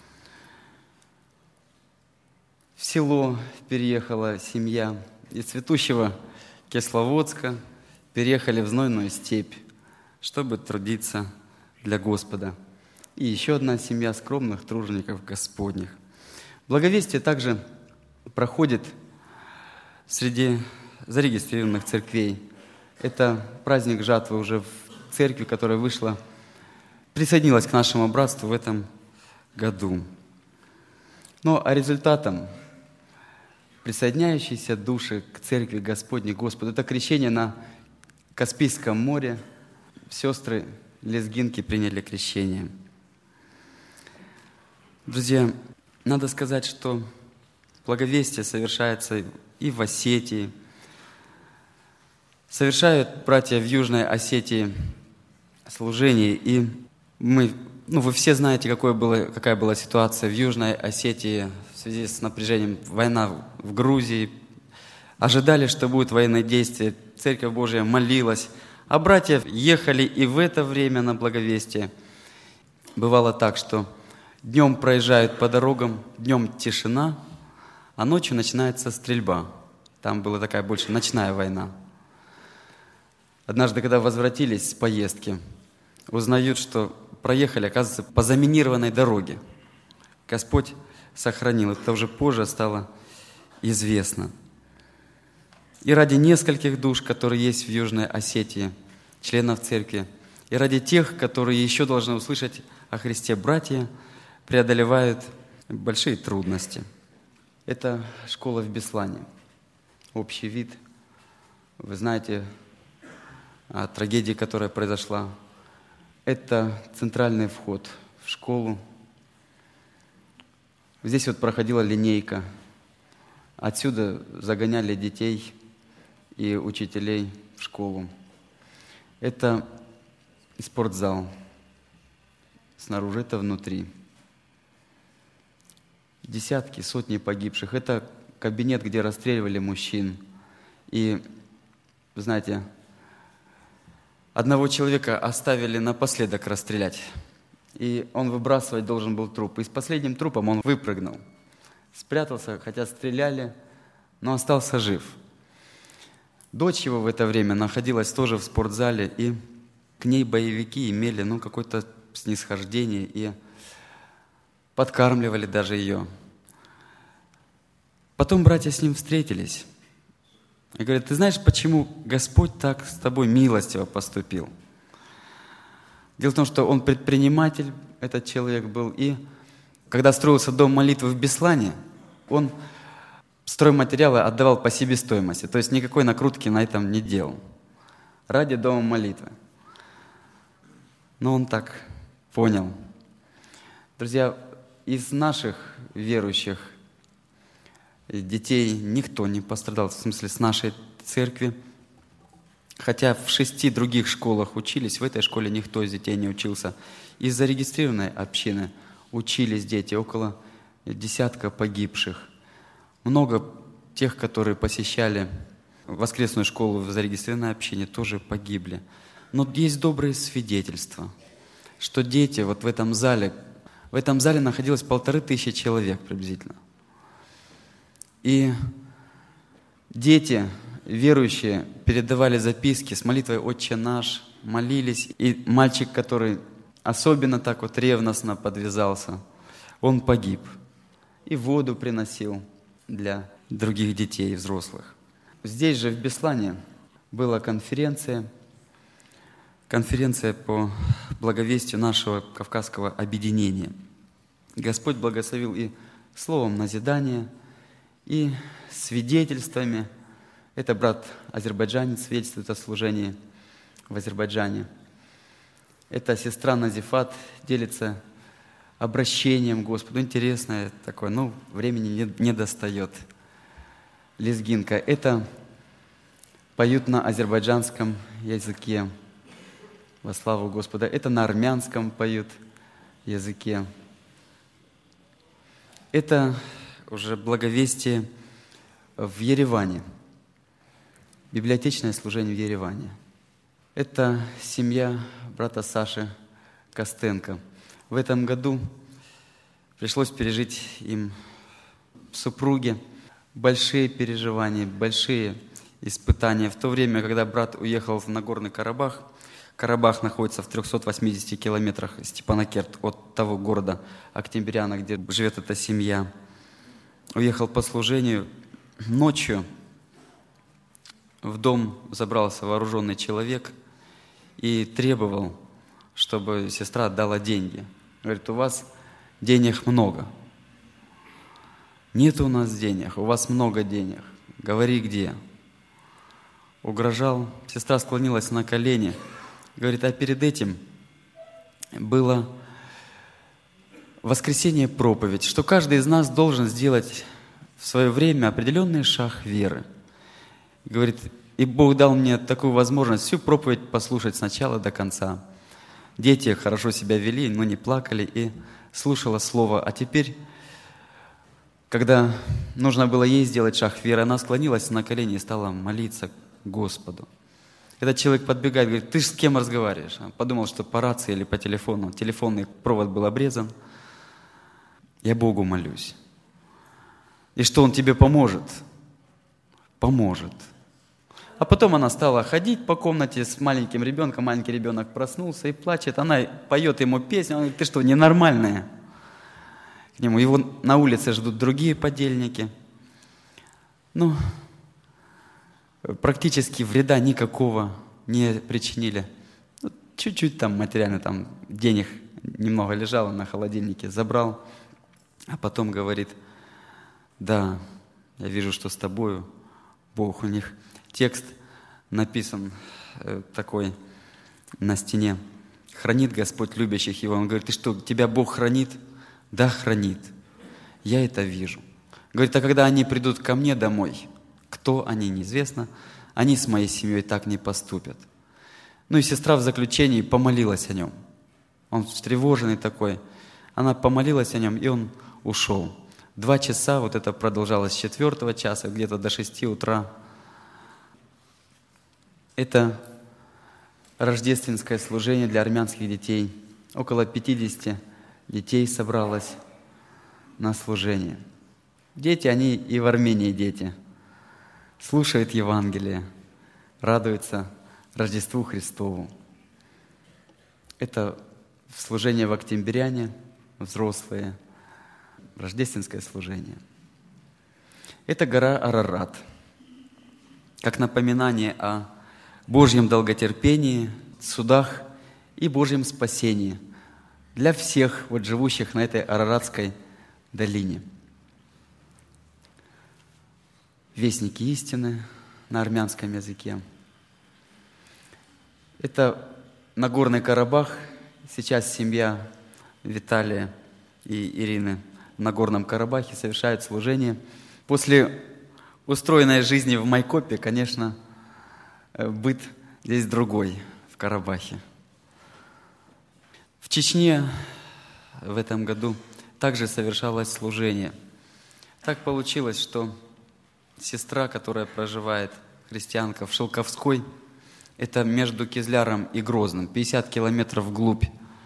В село переехала семья из цветущего Кисловодска, переехали в знойную степь, чтобы трудиться для Господа. И еще одна семья скромных тружеников Господних. Благовестие также проходит среди зарегистрированных церквей. Это праздник жатвы уже в церкви, которая присоединилась к нашему братству в этом году. Ну, а результатом присоединяющиеся души к церкви Господней Господу, это крещение на Каспийском море. Сестры лезгинки приняли крещение. Друзья, надо сказать, что благовестие совершается и в Осетии. Совершают братья в Южной Осетии служение. И вы все знаете, какая была ситуация в Южной Осетии в связи с напряжением. Война в Грузии. Ожидали, что будет военное действие. Церковь Божия молилась. А братья ехали и в это время на благовестие. Бывало так, что днем проезжают по дорогам, днем тишина, а ночью начинается стрельба. Там была такая больше ночная война. Однажды, когда возвратились с поездки, узнают, что проехали, оказывается, по заминированной дороге. Господь сохранил. Это уже позже стало известно. И ради нескольких душ, которые есть в Южной Осетии, членов церкви, и ради тех, которые еще должны услышать о Христе, братья преодолевают большие трудности. Это школа в Беслане. Общий вид. Вы знаете о трагедии, которая произошла. Это центральный вход в школу. Здесь вот проходила линейка. Отсюда загоняли детей и учителей в школу. Это спортзал. Снаружи, это внутри. Десятки, сотни погибших. Это кабинет, где расстреливали мужчин. И, знаете, одного человека оставили напоследок расстрелять. И он выбрасывать должен был труп. И с последним трупом он выпрыгнул. Спрятался, хотя стреляли, но остался жив. Дочь его в это время находилась тоже в спортзале, и к ней боевики имели какое-то снисхождение и подкармливали даже ее. Потом братья с ним встретились и говорят: ты знаешь, почему Господь так с тобой милостиво поступил? Дело в том, что он предприниматель, этот человек был, и когда строился дом молитвы в Беслане, он стройматериалы отдавал по себестоимости, то есть никакой накрутки на этом не делал, ради дома молитвы. Но он так понял. Друзья, из наших верующих детей никто не пострадал, в смысле с нашей церкви. Хотя в 6 других школах учились, в этой школе никто из детей не учился. Из зарегистрированной общины учились дети, около 10 погибших. Много тех, которые посещали воскресную школу в зарегистрированной общине, тоже погибли. Но есть добрые свидетельства, что дети вот в этом зале находилось 1500 человек приблизительно. И дети, верующие, передавали записки с молитвой «Отче наш», молились. И мальчик, который особенно так вот ревностно подвязался, он погиб. И воду приносил для других детей и взрослых. Здесь же, в Беслане, была конференция по благовестию нашего Кавказского объединения. Господь благословил и словом назидания, и свидетельствами. Это брат азербайджанец свидетельствует о служении в Азербайджане. Эта сестра Назифат делится обращением к Господу. Интересное такое, времени не достает. Лезгинка. Это поют на азербайджанском языке во славу Господа. Это на армянском поют языке. Это уже благовестие в Ереване. Библиотечное служение в Ереване. Это семья брата Саши Костенко. В этом году пришлось пережить им супруге большие переживания, большие испытания. В то время, когда брат уехал в Нагорный Карабах, Карабах находится в 380 километрах Степанакерт от того города Октябряна, где живет эта семья. Уехал по служению. Ночью в дом забрался вооруженный человек и требовал, чтобы сестра отдала деньги. Говорит: у вас денег много. Нет у нас денег, у вас много денег. Говори, где. Угрожал. Сестра склонилась на колени. Говорит: а перед этим было воскресенье проповедь, что каждый из нас должен сделать в свое время определенный шаг веры. Говорит: и Бог дал мне такую возможность всю проповедь послушать с начала до конца. Дети хорошо себя вели, но не плакали, и слушала слово. А теперь, когда нужно было ей сделать шаг веры, она склонилась на колени и стала молиться Господу. Этот человек подбегает, говорит: ты ж с кем разговариваешь? Он подумал, что по рации или по телефону. Телефонный провод был обрезан. Я Богу молюсь. И что Он тебе поможет? Поможет. А потом она стала ходить по комнате с маленьким ребенком. Маленький ребенок проснулся и плачет. Она поет ему песню. Она говорит: ты что, ненормальная? К нему. Его на улице ждут другие подельники. Практически вреда никакого не причинили. Чуть-чуть там материально, там денег немного лежало на холодильнике, забрал. А потом говорит: да, я вижу, что с тобою Бог. У них текст написан такой на стене: хранит Господь любящих Его. Он говорит: ты что, тебя Бог хранит? Да, хранит. я это вижу. Говорит, а когда они придут ко мне домой, кто они, неизвестно, они с моей семьей так не поступят. Ну и сестра в заключении помолилась о нем. Он встревоженный такой. Она помолилась о нем, и он ушел. 2 часа, вот это продолжалось с 4 часа, где-то до 6 утра. Это рождественское служение для армянских детей. Около 50 детей собралось на служение. Дети, они и в Армении дети. Слушают Евангелие, радуются Рождеству Христову. Это служение в Октябряне, взрослые, рождественское служение. Это гора Арарат, как напоминание о Божьем долготерпении, судах и Божьем спасении для всех, вот, живущих на этой Араратской долине. Вестники истины на армянском языке. Это Нагорный Карабах. Сейчас семья Виталия и Ирины в Нагорном Карабахе совершают служение. После устроенной жизни в Майкопе, конечно, быт здесь другой, в Карабахе. В Чечне в этом году также совершалось служение. Так получилось, что сестра, которая проживает, христианка, в Шелковской, это между Кизляром и Грозным, 50 километров вглубь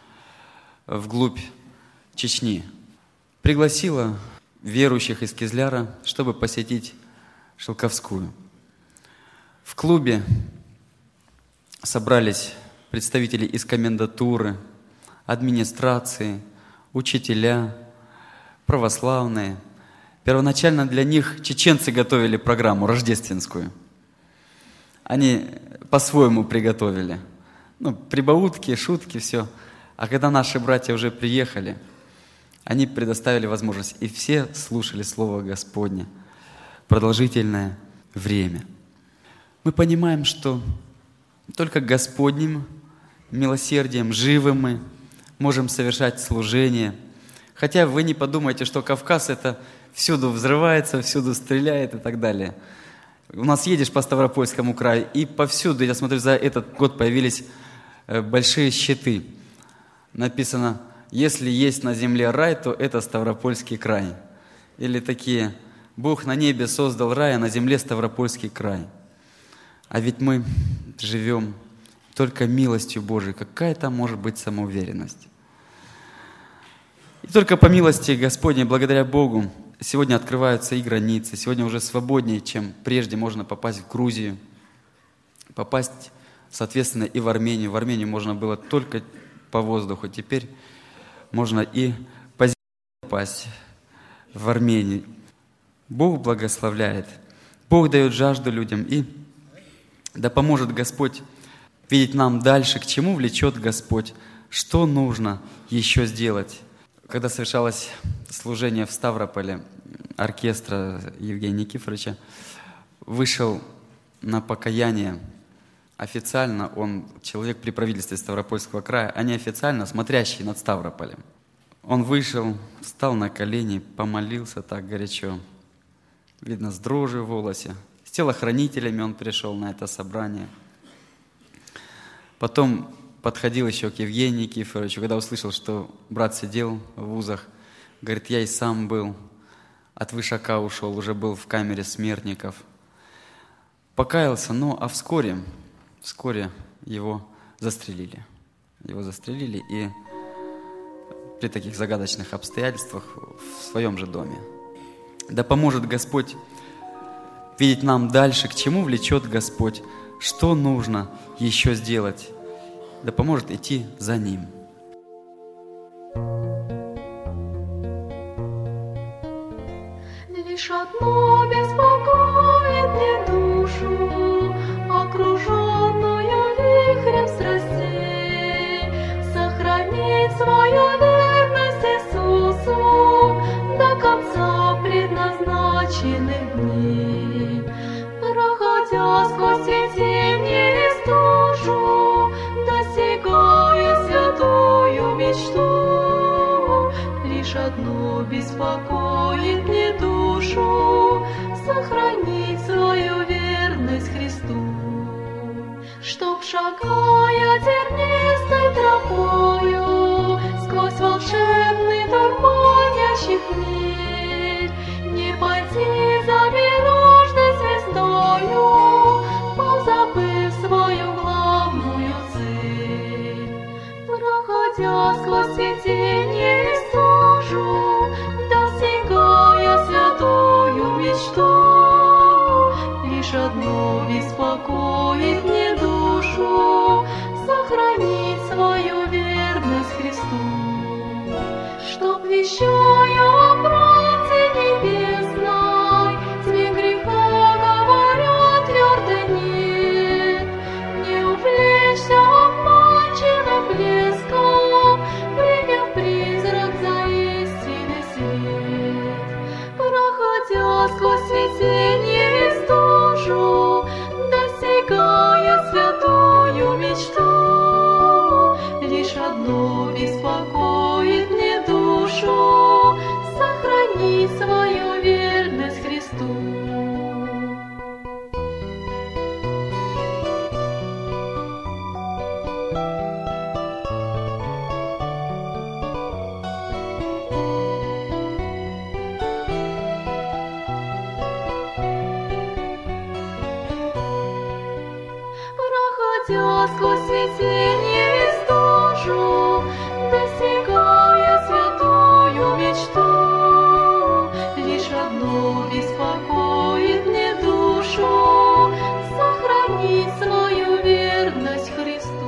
Чечни, пригласила верующих из Кизляра, чтобы посетить Шелковскую. В клубе собрались представители из комендатуры, администрации, учителя, православные. Первоначально для них чеченцы готовили программу рождественскую. Они по-своему приготовили. Прибаутки, шутки, все. А когда наши братья уже приехали, они предоставили возможность. И все слушали Слово Господне продолжительное время. Мы понимаем, что только Господним милосердием, живым мы можем совершать служение. Хотя вы не подумайте, что Кавказ это всюду взрывается, всюду стреляет и так далее. У нас едешь по Ставропольскому краю, и повсюду, я смотрю, за этот год появились большие щиты. Написано, если есть на земле рай, то это Ставропольский край. Или такие, Бог на небе создал рай, а на земле Ставропольский край. А ведь мы живем только милостью Божией. Какая там может быть самоуверенность? И только по милости Господней, благодаря Богу, сегодня открываются и границы. Сегодня уже свободнее, чем прежде, можно попасть в Грузию, попасть, соответственно, и в Армению. В Армению можно было только по воздуху. Теперь можно и по земле попасть в Армению. Бог благословляет. Бог дает жажду людям. И да поможет Господь видеть нам дальше, к чему влечет Господь, что нужно еще сделать. Когда совершалось служение в Ставрополе, оркестра Евгения Никифоровича вышел на покаяние. Официально он человек при правительстве Ставропольского края, а неофициально смотрящий над Ставрополем. Он вышел, встал на колени, помолился так горячо. Видно, с дрожью в голосе. С телохранителями он пришел на это собрание. Потом подходил еще к Евгению Никифоровичу, когда услышал, что брат сидел в вузах. Говорит, я и сам был, от Вышака ушел, уже был в камере смертников. Покаялся, а вскоре его застрелили. Его застрелили и при таких загадочных обстоятельствах в своем же доме. Да поможет Господь видеть нам дальше, к чему влечет Господь, что нужно еще сделать. Да поможет идти за Ним. Лишь одно беспокоит мне душу, окруженную вихрем страстей, сохранить свою верность Иисусу до конца предназначенных дней. Проходя сквозь зимние стужу, достигая святую мечту, лишь лишь одно беспокоит мне душу, сохранить свою верность Христу. Чтоб, шагая тернистой тропою, сквозь волшебный дурманящий хмель, не пойти за бережной звездою, позабыв свою главную цель. Проходя сквозь видение и стужу, достигая святую мечту, лишь одно беспокоит мне душу, сохранить свою верность Христу. Чтоб, вещая о правде небесной, тьме греха говоря твердо нет, не увлечься обманчивым блеском, приняв призрак за истинный свет. Проходя сквозь видение и стужу, достигая святую мечту, лишь одно беспокоит мне душу, сохранить свою верность Христу. Проходя сквозь видение и стужу, достигая святую мечту, лишь одно беспокоит мне душу, сохранить свою верность Христу.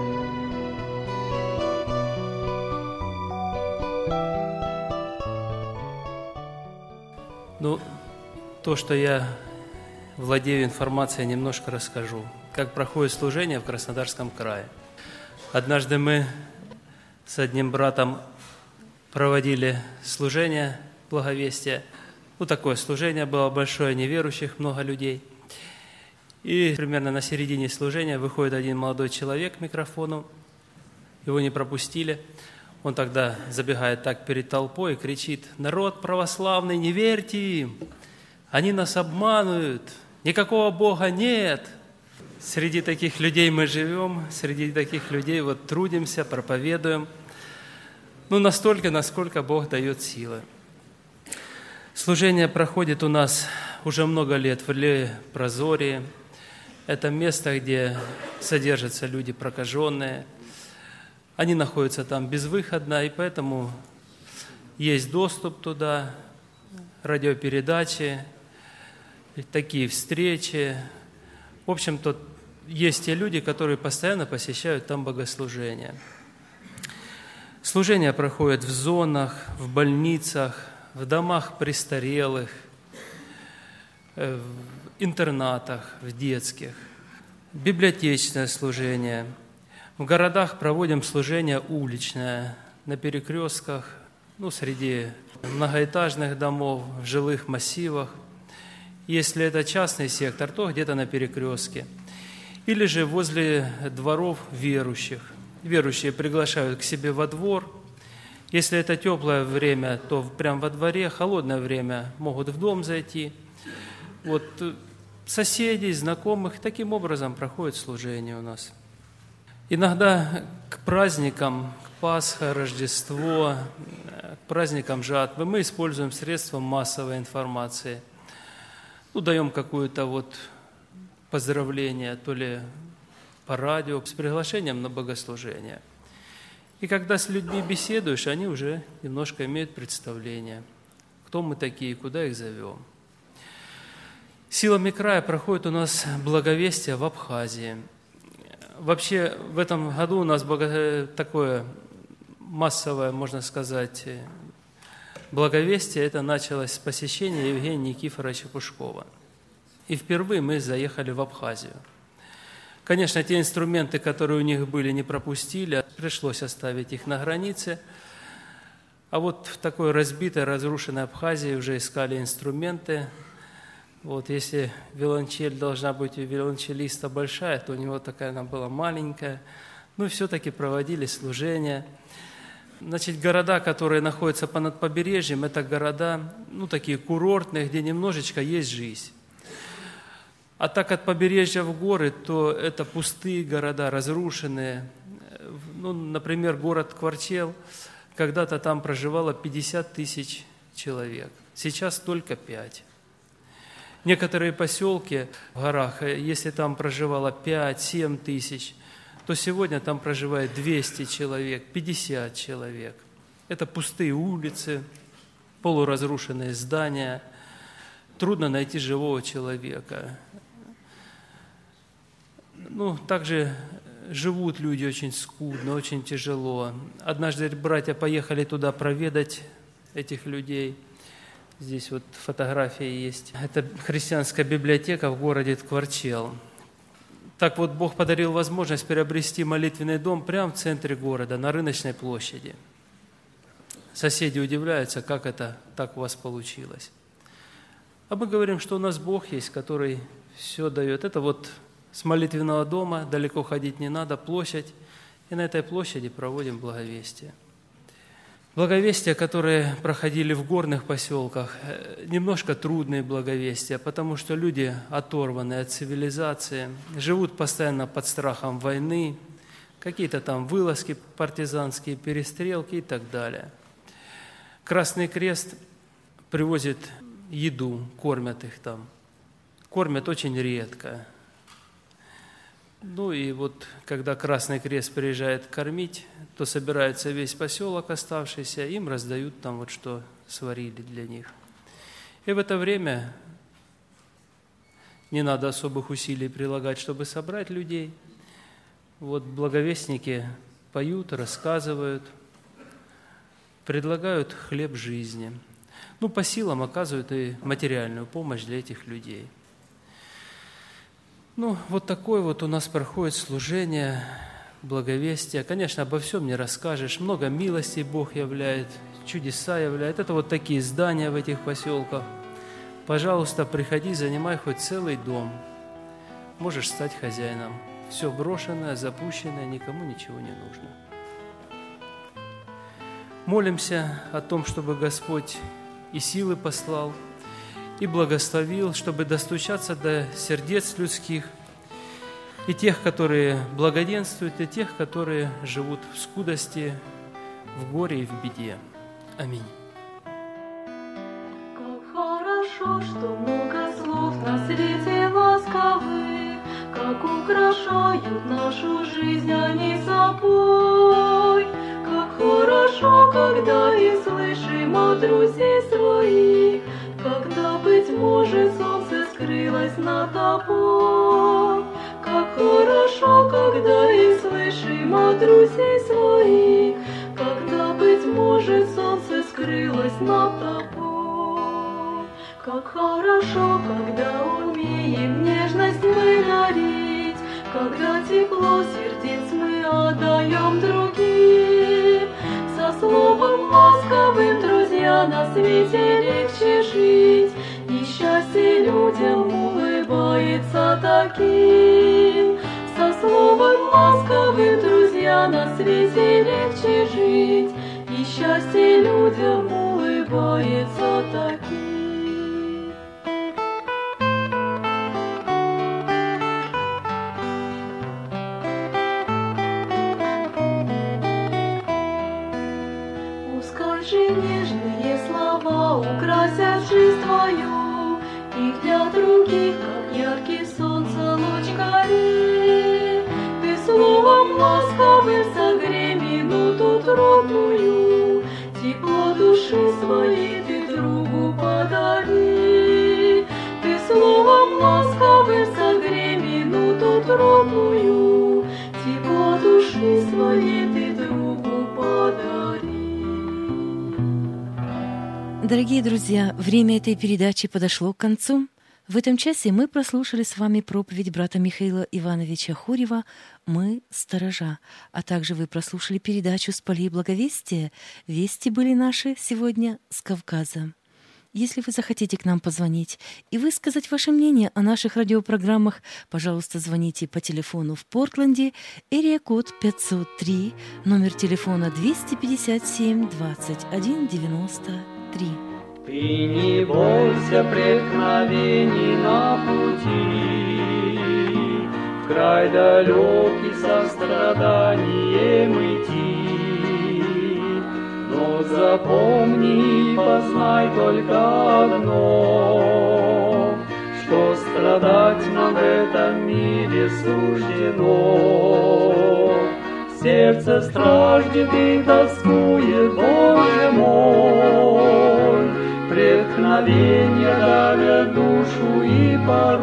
Ну, то, что я владею информацией, немножко расскажу. Как проходит служение в Краснодарском крае. Однажды мы с одним братом проводили служение благовестия. Ну, такое служение было большое, неверующих, много людей. И примерно на середине служения выходит один молодой человек к микрофону. Его не пропустили. Он тогда забегает так перед толпой и кричит: «Народ православный, не верьте им! Они нас обманывают! Никакого Бога нет!» Среди таких людей мы живем, среди таких людей вот трудимся, проповедуем. Ну, настолько, насколько Бог дает силы. Служение проходит у нас уже много лет в Ле-Прозории. Это место, где содержатся люди прокаженные. Они находятся там безвыходно, и поэтому есть доступ туда, радиопередачи, такие встречи. В общем-то, есть те люди, которые постоянно посещают там богослужения. Служения проходят в зонах, в больницах, в домах престарелых, в интернатах, в детских. Библиотечное служение. В городах проводим служение уличное, на перекрестках, среди многоэтажных домов, в жилых массивах. Если это частный сектор, то где-то на перекрестке. Или же возле дворов верующих. Верующие приглашают к себе во двор. Если это теплое время, то прямо во дворе, холодное время могут в дом зайти. Вот соседей, знакомых, таким образом проходит служение у нас. Иногда к праздникам, к Пасха, Рождество, к праздникам жатвы мы используем средства массовой информации. Даем какое-то поздравление, то ли по радио, с приглашением на богослужение. И когда с людьми беседуешь, они уже немножко имеют представление, кто мы такие, куда их зовем. Силами края проходит у нас благовестие в Абхазии. Вообще в этом году у нас такое массовое, можно сказать, благовестие. Это началось с посещения Евгения Никифоровича Пушкова. И впервые мы заехали в Абхазию. Конечно, те инструменты, которые у них были, не пропустили, пришлось оставить их на границе. А вот в такой разбитой, разрушенной Абхазии уже искали инструменты. Если виолончель должна быть у виолончелиста большая, то у него такая она была маленькая. Все-таки проводили служение. Значит, города, которые находятся понад побережьем, это города, такие курортные, где немножечко есть жизнь. А так от побережья в горы, то это пустые города, разрушенные. Например, город Кварчел, когда-то там проживало 50 тысяч человек, сейчас только 5. Некоторые поселки в горах, если там проживало 5-7 тысяч, то сегодня там проживает 200 человек, 50 человек. Это пустые улицы, полуразрушенные здания. Трудно найти живого человека. Также живут люди очень скудно, очень тяжело. Однажды братья поехали туда проведать этих людей. Здесь вот фотография есть. Это христианская библиотека в городе Кварчел. Так вот, Бог подарил возможность приобрести молитвенный дом прямо в центре города, на рыночной площади. Соседи удивляются, как это так у вас получилось. А мы говорим, что у нас Бог есть, который все дает. Это вот с молитвенного дома, далеко ходить не надо, площадь. И на этой площади проводим благовестие. Благовестия, которые проходили в горных поселках, немножко трудные благовестия, потому что люди оторваны от цивилизации, живут постоянно под страхом войны, какие-то там вылазки партизанские, перестрелки и так далее. Красный Крест привозит еду, кормят их там. Кормят очень редко. И вот, когда Красный Крест приезжает кормить, то собирается весь поселок оставшийся, им раздают там вот что сварили для них. И в это время не надо особых усилий прилагать, чтобы собрать людей. Вот благовестники поют, рассказывают, предлагают хлеб жизни. По силам оказывают и материальную помощь для этих людей. Вот такое вот у нас проходит служение, благовестие. Конечно, обо всем не расскажешь. Много милостей Бог являет, чудеса являет. Это вот такие здания в этих поселках. Пожалуйста, приходи, занимай хоть целый дом. Можешь стать хозяином. Все брошенное, запущенное, никому ничего не нужно. Молимся о том, чтобы Господь и силы послал, и благословил, чтобы достучаться до сердец людских, и тех, которые благоденствуют, и тех, которые живут в скудости, в горе и в беде. Аминь. Как хорошо, что много слов на свете ласковых, как украшают нашу жизнь они собой. Как хорошо, когда и слышим от друзей своих, когда, быть может, солнце скрылось над тобой. Как хорошо, когда и слышим от друзей своих, когда, быть может, солнце скрылось над тобой. Как хорошо, когда умеем нежность мы дарить, когда тепло сердец мы отдаем другим. Со словом ласковым, друзья, на свете легче жить, и счастье людям улыбается таким. Со словом ласковым, друзья, на свете легче жить, и счастье людям улыбается таким. Нежные слова украсят жизнь твою, их для других, как яркий солнце луч гори. Ты словом ласковым согрей минуту трудную, тепло души своей ты другу подари. Ты словом ласковым согрей минуту трудную, тепло души своей ты другу подари. Дорогие друзья, время этой передачи подошло к концу. В этом часе мы прослушали с вами проповедь брата Михаила Ивановича Хурева «Мы – сторожа», а также вы прослушали передачу с полей благовестия «Вести были наши сегодня с Кавказа». Если вы захотите к нам позвонить и высказать ваше мнение о наших радиопрограммах, пожалуйста, звоните по телефону в Портленде, эрия-код 503, номер телефона 257 21 93. Ты не бойся преткновений на пути, в край далекий со страданием идти. Но запомни, познай только одно, что страдать нам в этом мире суждено. Сердце страждет и тоскует, Боже мой, преткновения давят душу и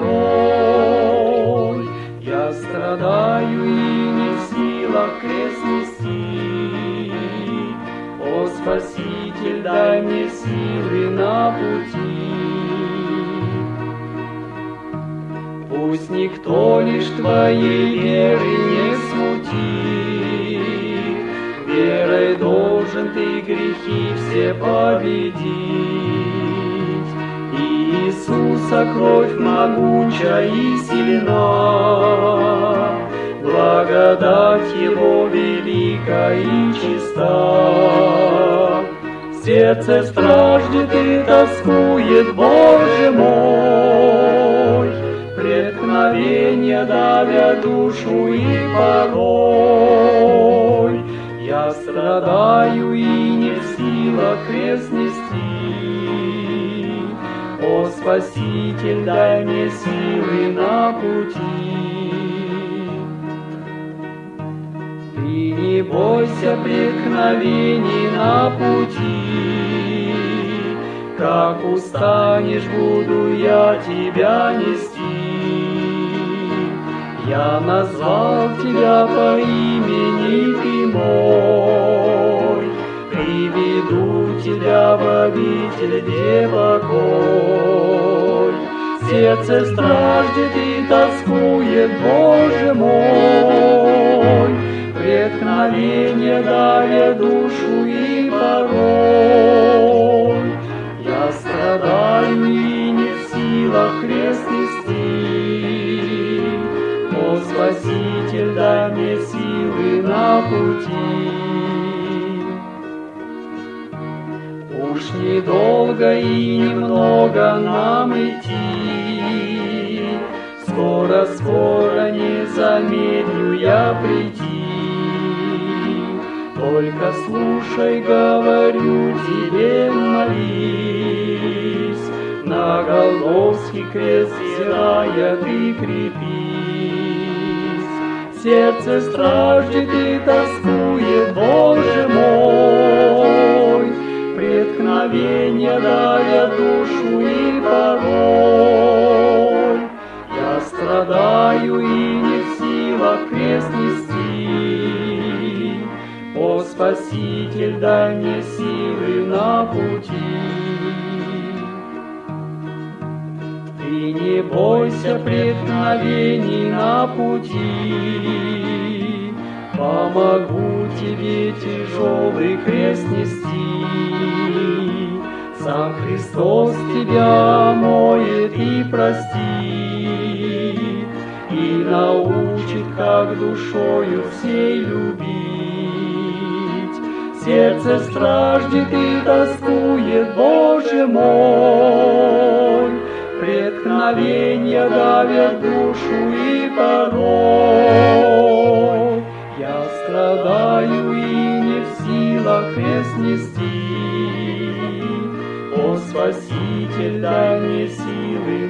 порой. Я страдаю и не в силах крест нести. О, Спаситель, дай мне силы на пути. Пусть никто лишь Твоей веры не смутит, верой должен Ты грехи все победить. Иисуса кровь могуча и сильна, благодать Его велика и чиста. Сердце страждет и тоскует, Боже мой, преткновения давят душу и порой. Я страдаю и не в силах крест нести. О, Спаситель, дай мне силы на пути. Ты не бойся преткновений на пути, как устанешь, буду я тебя нести. Я назвал тебя по имени, ты мой, приведу тебя в обитель, где покой. Сердце страждет и тоскует, Боже мой, преткновения давят душу и порой. Я страдаю и не в силах крест нести. О, Спаситель, дай мне силы на пути. Уж недолго и немного нам идти, скоро-скоро не замедлю я прийти. Только слушай, говорю тебе, молись, на Голгофский крест взирая ты крепись. Сердце страждет и тоскует, Боже мой, преткновения давят душу и порой. Я страдаю и не в силах крест нести. О, Спаситель, дай мне силы на пути. Ты не бойся преткновений на пути, помогу тебе тяжелый крест нести. Сам Христос тебя омоет и простит, и научит, как душою всей любить. Сердце страждет и тоскует, Боже мой, преткновения давят душу и порой. Я страдаю и не в силах крест нести. О, Спаситель, дай мне силы